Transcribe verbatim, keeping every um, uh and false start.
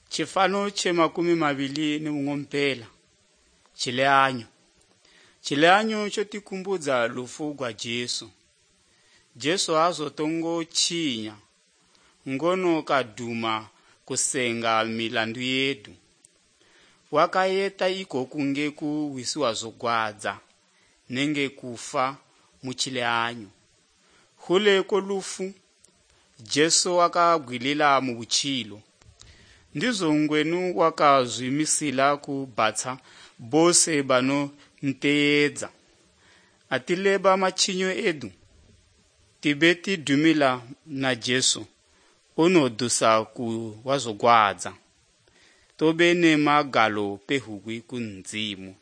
Chifano che makumi mavili ni mungompela. Chileanyo. Chileanyo cho tikumbudza lufu gwa Jesu. Jesu azo tongo chinya. Ngono kaduma kusenga milandu yedu. Wakayeta iko kungeku wisiwa zogwadza. Nenge kufa muchileanyo. Hule kolufu. Jesu wakagwilila mu buchilo. Ndizo ngwenu wakazwimisila kubatsa bose bano nteyedza. Atileba machinyo edu. Tibeti dumila na Jesu. Ono dusa ku wazogwadza. Tobene magalo pehugwi kunzimu.